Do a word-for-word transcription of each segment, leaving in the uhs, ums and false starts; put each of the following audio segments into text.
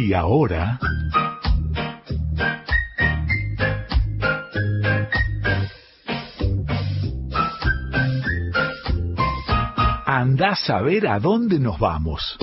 Y ahora... andás a ver a dónde nos vamos.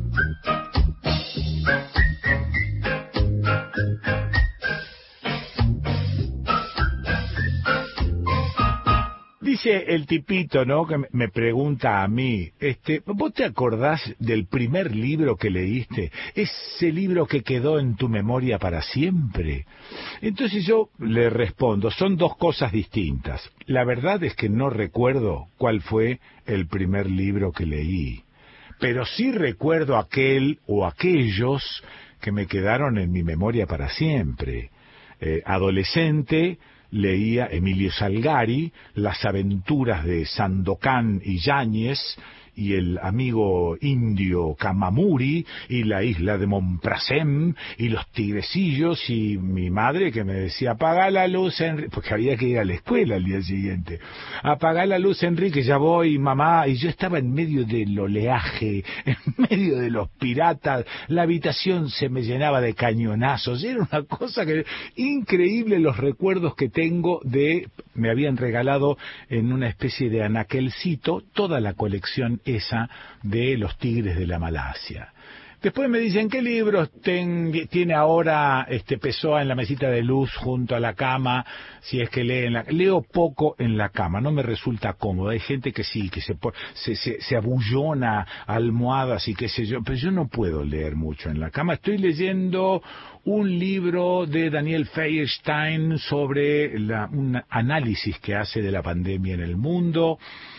Dice el tipito, ¿no?, que me pregunta a mí, este, ¿vos te acordás del primer libro que leíste? Ese libro que quedó en tu memoria para siempre. Entonces yo le respondo, son dos cosas distintas. La verdad es que no recuerdo cuál fue el primer libro que leí, pero sí recuerdo aquel o aquellos que me quedaron en mi memoria para siempre. Eh, adolescente, leía Emilio Salgari, Las aventuras de Sandokan y Yáñez, y el amigo indio Kamamuri, y la isla de Monprasem, y los tigrecillos, y mi madre que me decía, apaga la luz, Enrique, porque había que ir a la escuela al día siguiente, apaga la luz, Enrique, ya voy, mamá, y yo estaba en medio del oleaje, en medio de los piratas, la habitación se me llenaba de cañonazos, era una cosa que, increíble los recuerdos que tengo de, me habían regalado en una especie de anaquelcito toda la colección esa de los tigres de la Malasia. Después me dicen, ¿qué libros ten, tiene ahora este Pessoa en la mesita de luz junto a la cama? Si es que lee en la, leo poco en la cama, no me resulta cómodo. Hay gente que sí, que se, se, se, se abullona almohadas y qué sé yo, pero yo no puedo leer mucho en la cama. Estoy leyendo un libro de Daniel Feuerstein sobre la, un análisis que hace de la pandemia en el mundo.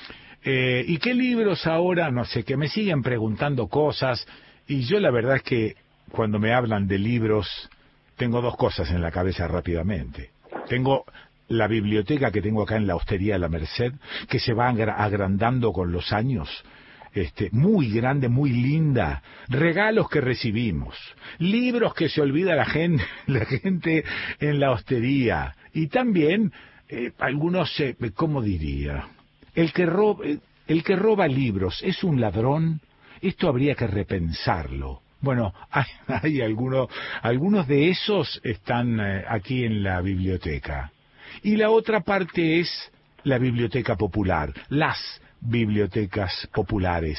Eh, ¿Y qué libros ahora? No sé, que me siguen preguntando cosas, y yo la verdad es que cuando me hablan de libros, tengo dos cosas en la cabeza rápidamente. Tengo la biblioteca que tengo acá en la Hostería de la Merced, que se va agrandando con los años, este, muy grande, muy linda, regalos que recibimos, libros que se olvida la gente, la gente en la hostería, y también eh, algunos, eh, ¿cómo diría? El que roba, el que roba libros es un ladrón. Esto habría que repensarlo. Bueno, hay, hay algunos, algunos de esos están eh, aquí en la biblioteca. Y la otra parte es la biblioteca popular, las bibliotecas populares.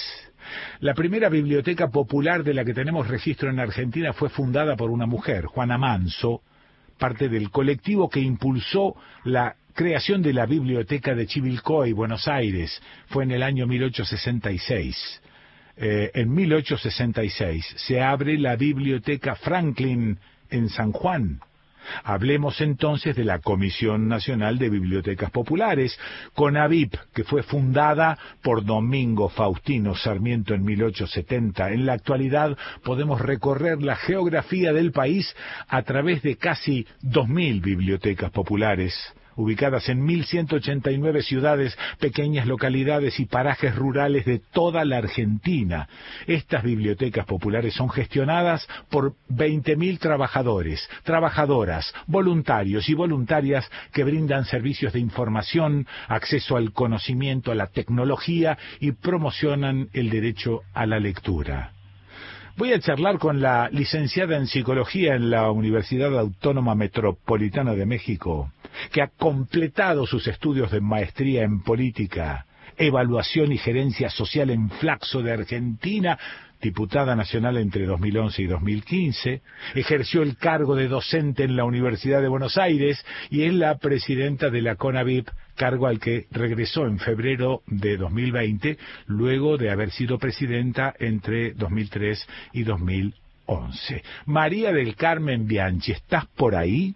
La primera biblioteca popular de la que tenemos registro en Argentina fue fundada por una mujer, Juana Manso, parte del colectivo que impulsó la creación de la Biblioteca de Chivilcoy, Buenos Aires. Fue en el año mil ochocientos sesenta y seis. Eh, en mil ochocientos sesenta y seis se abre la Biblioteca Franklin en San Juan. Hablemos entonces de la Comisión Nacional de Bibliotecas Populares, CONABIP, que fue fundada por Domingo Faustino Sarmiento en mil ochocientos setenta. En la actualidad podemos recorrer la geografía del país a través de casi dos mil bibliotecas populares, ubicadas en mil ciento ochenta y nueve ciudades, pequeñas localidades y parajes rurales de toda la Argentina. Estas bibliotecas populares son gestionadas por veinte mil trabajadores, trabajadoras, voluntarios y voluntarias que brindan servicios de información, acceso al conocimiento, a la tecnología y promocionan el derecho a la lectura. Voy a charlar con la licenciada en Psicología en la Universidad Autónoma Metropolitana de México, que ha completado sus estudios de maestría en Política, Evaluación y Gerencia Social en Flaxo de Argentina, diputada nacional entre dos mil once y dos mil quince, ejerció el cargo de docente en la Universidad de Buenos Aires y es la presidenta de la CONABIP, cargo al que regresó en febrero de dos mil veinte, luego de haber sido presidenta entre dos mil tres y dos mil once. María del Carmen Bianchi, ¿estás por ahí?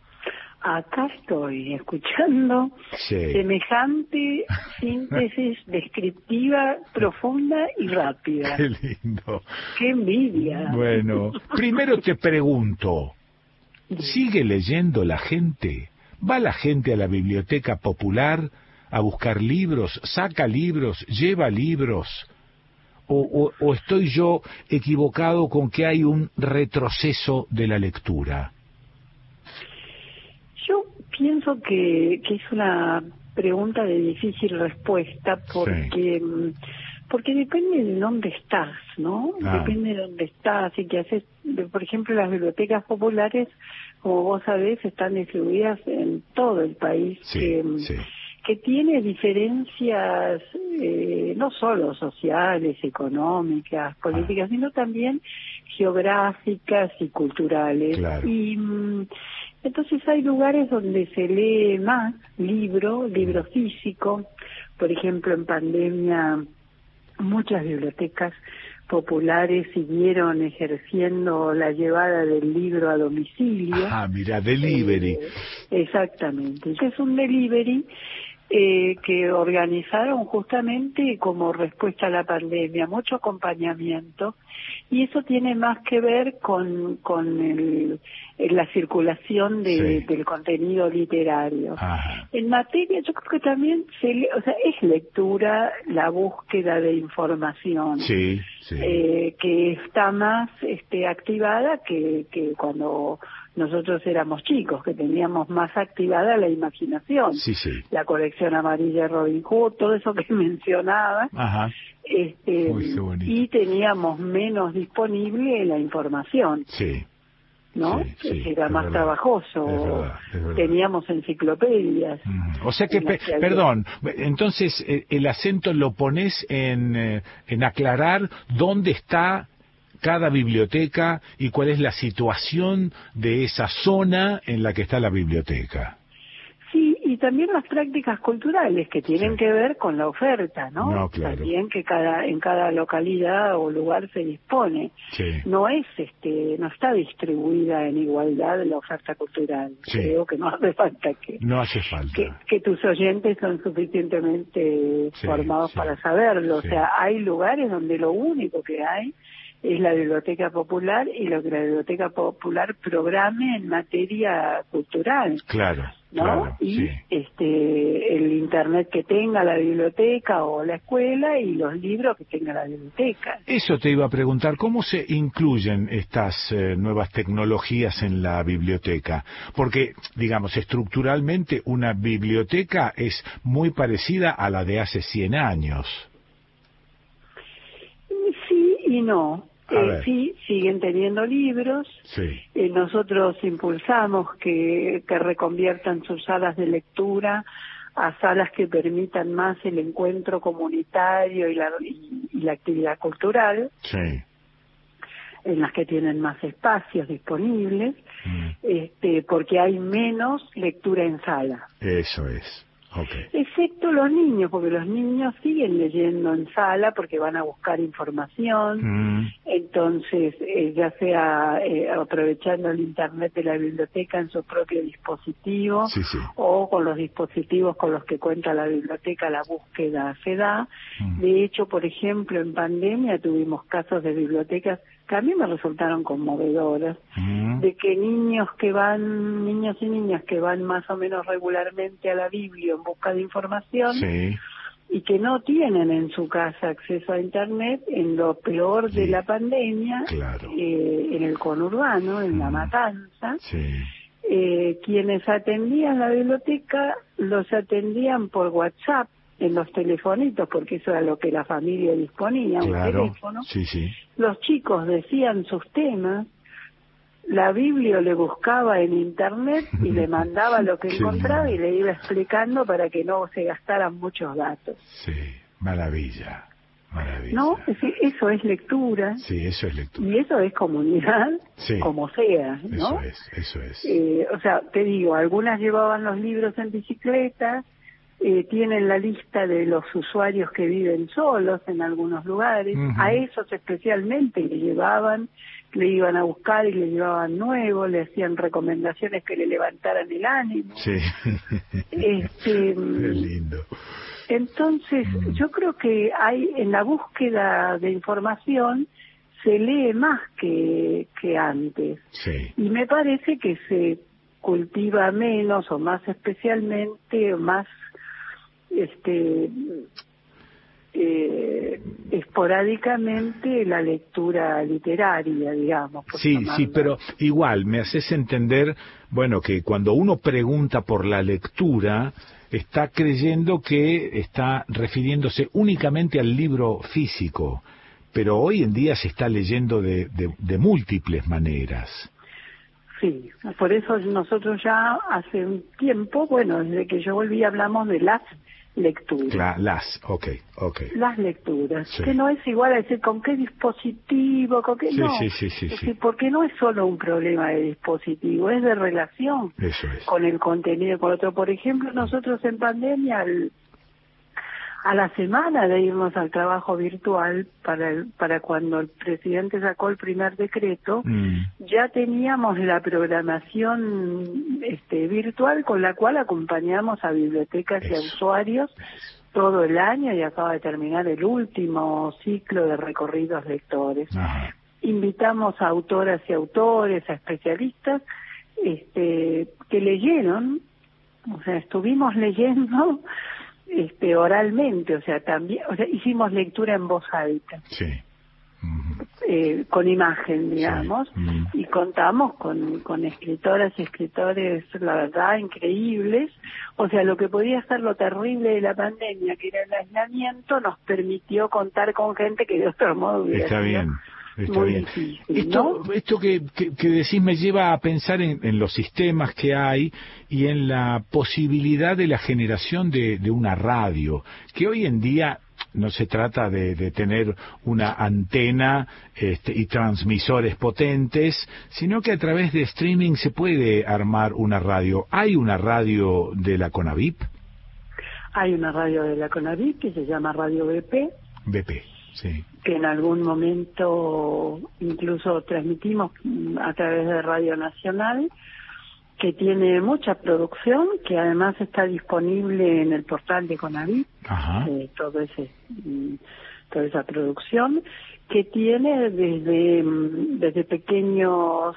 Acá estoy, escuchando sí. semejante síntesis descriptiva, profunda y rápida. Qué lindo. ¡Qué envidia! Bueno, primero te pregunto, ¿sigue leyendo la gente? ¿Va la gente a la biblioteca popular a buscar libros? ¿Saca libros? ¿Lleva libros? ¿O, o, o estoy yo equivocado con que hay un retroceso de la lectura? Yo pienso que, que es una pregunta de difícil respuesta porque, sí. Porque depende de dónde estás, ¿no? Ah. Depende de dónde estás y qué haces. Por ejemplo, las bibliotecas populares, como vos sabés, están distribuidas en todo el país. Sí, que, sí. que tiene diferencias eh, no solo sociales, económicas, políticas, ah. sino también geográficas y culturales. Claro. Y mm, entonces hay lugares donde se lee más libro, libro físico. Por ejemplo, en pandemia muchas bibliotecas populares siguieron ejerciendo la llevada del libro a domicilio. Ah, mira, delivery. Eh, exactamente. Es un delivery eh, que organizaron justamente como respuesta a la pandemia, mucho acompañamiento, y eso tiene más que ver con, con el, la circulación de, Sí. del contenido literario. Ajá. En materia, yo creo que también se le, o sea, es lectura la búsqueda de información. Sí, sí. Eh, que está más este, activada que, que cuando nosotros éramos chicos, que teníamos más activada la imaginación. Sí, sí. La colección amarilla de Robin Hood, todo eso que mencionaba. Ajá. Este, Uy, qué bonito. y teníamos menos disponible la información. Sí. ¿no? Sí, sí, era más verdad, trabajoso. es verdad, es verdad. Teníamos enciclopedias. Mm. O sea que, pe- que perdón, entonces eh, el acento lo pones en, eh, en aclarar dónde está cada biblioteca y cuál es la situación de esa zona en la que está la biblioteca. Sí, y también las prácticas culturales que tienen Sí. que ver con la oferta, ¿no? No, claro. También que cada en cada localidad o lugar se dispone. Sí. No es este no está distribuida en igualdad la oferta cultural. Sí. Creo que no hace falta que No hace falta. que, que tus oyentes son suficientemente Sí, formados sí. para saberlo. Sí. O sea, hay lugares donde lo único que hay es la biblioteca popular y lo que la biblioteca popular programe en materia cultural. Claro, ¿no? claro, Y sí. este el internet que tenga la biblioteca o la escuela y los libros que tenga la biblioteca. Eso te iba a preguntar, ¿cómo se incluyen estas eh, nuevas tecnologías en la biblioteca? Porque, digamos, estructuralmente una biblioteca es muy parecida a la de hace cien años. Sí y no. A Eh, ver. sí, siguen teniendo libros. Sí. Eh, nosotros impulsamos que, que reconviertan sus salas de lectura a salas que permitan más el encuentro comunitario y la, y, y la actividad cultural, Sí. en las que tienen más espacios disponibles, Mm. este, porque hay menos lectura en sala. Eso es. Okay. Excepto los niños, porque los niños siguen leyendo en sala porque van a buscar información. Mm. Entonces, eh, ya sea eh, aprovechando el internet de la biblioteca en su propio dispositivo, Sí, sí. o con los dispositivos con los que cuenta la biblioteca, la búsqueda se da. Mm. De hecho, por ejemplo, en pandemia tuvimos casos de bibliotecas que a mí me resultaron conmovedoras, Mm. de que niños que van, niños y niñas que van más o menos regularmente a la Biblia en busca de información, Sí. y que no tienen en su casa acceso a internet, en lo peor de Sí. la pandemia, Claro. eh, en el conurbano, en La Mm. Matanza, Sí. eh, quienes atendían la biblioteca los atendían por WhatsApp en los telefonitos, porque eso era lo que la familia disponía, un Claro. teléfono. Sí, sí. Los chicos decían sus temas, la Biblia le buscaba en internet y le mandaba lo que Qué encontraba lindo. y le iba explicando para que no se gastaran muchos datos. Sí. Maravilla. Maravilla. ¿No? Es decir, eso es lectura Sí, eso es lectura. y eso es comunidad, Sí. como sea, ¿no? Eso es, eso es. Eh, o sea, te digo, algunas llevaban los libros en bicicleta, eh, tienen la lista de los usuarios que viven solos en algunos lugares, Ujú. a esos especialmente le llevaban, le iban a buscar y le llevaban nuevo, le hacían recomendaciones que le levantaran el ánimo. Sí. Este, Qué lindo. Entonces, Mm. yo creo que hay en la búsqueda de información se lee más que, que antes. Sí. Y me parece que se cultiva menos o más especialmente o más este eh, esporádicamente la lectura literaria, digamos. por Sí, llamarla. sí, pero igual me haces entender, bueno, que cuando uno pregunta por la lectura, está creyendo que está refiriéndose únicamente al libro físico, pero hoy en día se está leyendo de, de, de múltiples maneras. Sí, por eso nosotros ya hace un tiempo, bueno, desde que yo volví hablamos de las lecturas. La, las, ok, ok. Las lecturas, sí. que no es igual a decir con qué dispositivo, con qué sí, no, sí, sí, sí, es sí. decir, porque no es solo un problema de dispositivo, es de relación Eso es. con el contenido, con otro. Por ejemplo, nosotros en pandemia, al, a la semana de irnos al trabajo virtual, para el, para cuando el presidente sacó el primer decreto, Mm. ya teníamos la programación este, virtual con la cual acompañamos a bibliotecas Eso. y a usuarios todo el año, y acaba de terminar el último ciclo de recorridos lectores. Ajá. Invitamos a autoras y autores, a especialistas, este, que leyeron, o sea, estuvimos leyendo este, oralmente, o sea, también, o sea, hicimos lectura en voz alta. Sí. Uh-huh. Eh, con imagen, digamos, sí. uh-huh. y contamos con, con escritoras y escritores, la verdad, increíbles. O sea, lo que podía ser lo terrible de la pandemia, que era el aislamiento, nos permitió contar con gente que de otro modo hubiera Está sido bien. Está muy bien. difícil, Esto, ¿no? esto que, que, que decís me lleva a pensar en, en los sistemas que hay y en la posibilidad de la generación de, de una radio, que hoy en día no se trata de, de tener una antena este, y transmisores potentes, sino que a través de streaming se puede armar una radio. ¿Hay una radio de la CONAVIP? Hay una radio de la CONAVIP que se llama Radio B P. B P, sí. Que en algún momento incluso transmitimos a través de Radio Nacional, que tiene mucha producción, que además está disponible en el portal de CONAVIP, eh, todo ese, toda esa producción, que tiene desde, desde pequeños,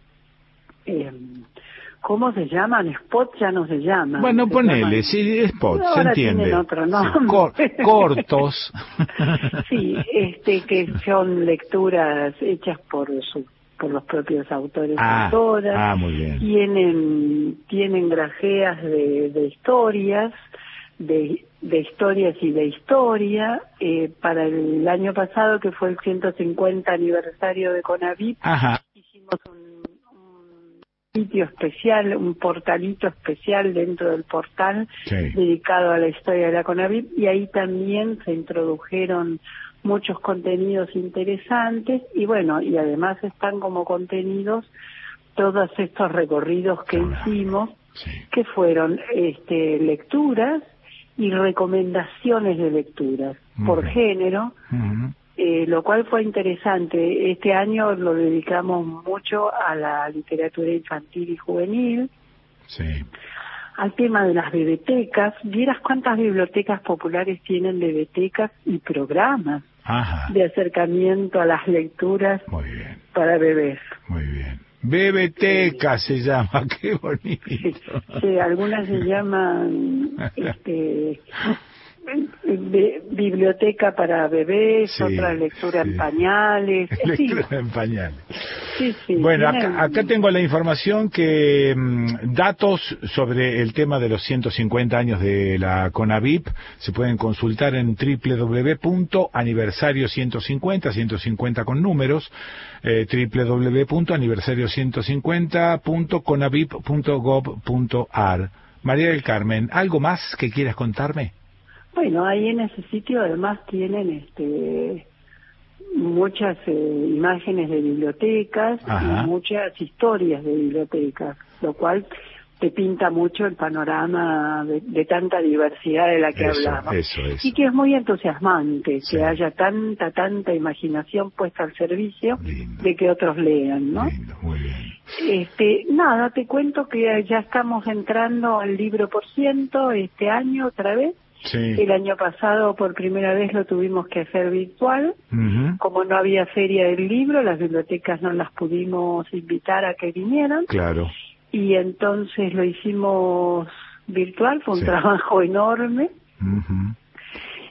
eh, ¿cómo se llaman? Spots ya no se llaman. Bueno, se ponele, llaman... sí, spots, no, se entiende. Tienen otro nombre. Sí, cor cortos. Sí, este, que son lecturas hechas por su por los propios autores ah, y autoras. Ah, muy bien. Tienen, tienen grajeas de, de historias, de, de historias y de historia. Eh, para el año pasado, que fue el ciento cincuenta aniversario de CONAVIP, Ajá. hicimos un, un sitio especial, un portalito especial dentro del portal, sí. dedicado a la historia de la CONAVIP, y ahí también se introdujeron muchos contenidos interesantes, y bueno, y además están como contenidos todos estos recorridos que claro. hicimos, sí. que fueron este, lecturas y recomendaciones de lecturas uh-huh. por género, uh-huh. eh, lo cual fue interesante. Este año lo dedicamos mucho a la literatura infantil y juvenil, sí. al tema de las bibliotecas. Vieras cuántas bibliotecas populares tienen bibliotecas y programas Ajá. de acercamiento a las lecturas Muy bien. para bebés. Muy bien. Bebeteca sí. se llama, qué bonito. Sí, sí, algunas se llaman este, de, biblioteca para bebés, sí, otra lectura sí. en pañales. Lectura sí. en pañales. Sí, sí, bueno, tienen... acá, acá tengo la información que mmm, datos sobre el tema de los ciento cincuenta años de la CONAVIP se pueden consultar en doble u doble u doble u punto aniversario ciento cincuenta, ciento cincuenta con números, eh, doble u doble u doble u punto aniversario ciento cincuenta punto conavip punto gov punto ar. María del Carmen, ¿algo más que quieras contarme? Bueno, ahí en ese sitio además tienen este muchas eh, imágenes de bibliotecas Ajá. y muchas historias de bibliotecas, lo cual te pinta mucho el panorama de, de tanta diversidad de la que eso, hablamos. Eso, eso. Y que es muy entusiasmante sí. que haya tanta, tanta imaginación puesta al servicio Lindo. de que otros lean, ¿no? Lindo, muy bien. Este, nada, te cuento que ya estamos entrando al libro por ciento este año otra vez. Sí. El año pasado por primera vez lo tuvimos que hacer virtual. Uh-huh. Como no había feria del libro, las bibliotecas no las pudimos invitar a que vinieran. Claro. Y entonces lo hicimos virtual, fue un sí. trabajo enorme. Uh-huh.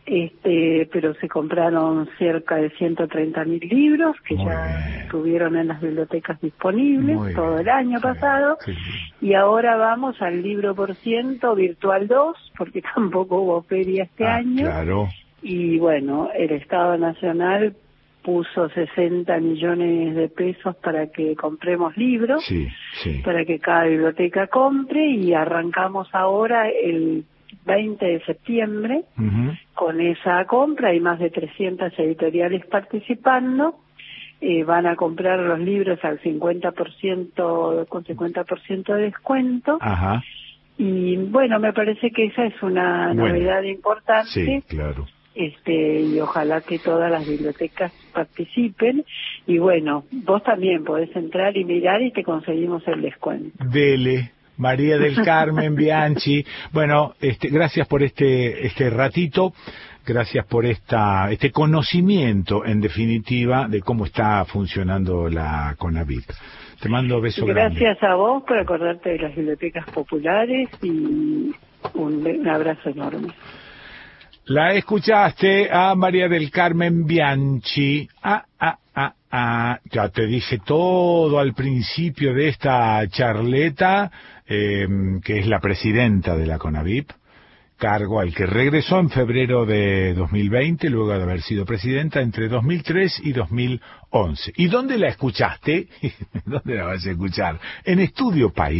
este, pero se compraron cerca de ciento treinta mil libros que Muy ya bien. estuvieron en las bibliotecas disponibles Muy todo bien. el año Sí, pasado, sí. y ahora vamos al libro por ciento virtual dos, porque tampoco hubo feria este Ah, año, claro. y bueno, el Estado Nacional puso sesenta millones de pesos para que compremos libros, Sí, sí. para que cada biblioteca compre, y arrancamos ahora el veinte de septiembre Ujú. con esa compra. Hay más de trescientas editoriales participando, eh, van a comprar los libros al cincuenta por ciento, con cincuenta por ciento de descuento, Ajá. y bueno, me parece que esa es una Bueno, novedad importante. Sí, claro. Este, y ojalá que todas las bibliotecas participen, y bueno, vos también podés entrar y mirar y te conseguimos el descuento. Dele. María del Carmen Bianchi. Bueno, este, gracias por este este ratito, gracias por esta este conocimiento, en definitiva, de cómo está funcionando la CONAVIP. Te mando beso grande. Gracias a vos por acordarte de las bibliotecas populares, y un, un abrazo enorme. La escuchaste a María del Carmen Bianchi. Ah, ah, ah, ah. Ya te dije todo al principio de esta charleta, eh, que es la presidenta de la CONAVIP, cargo al que regresó en febrero de dos mil veinte, luego de haber sido presidenta entre dos mil tres y dos mil once. ¿Y dónde la escuchaste? ¿Dónde la vas a escuchar? En Estudio País.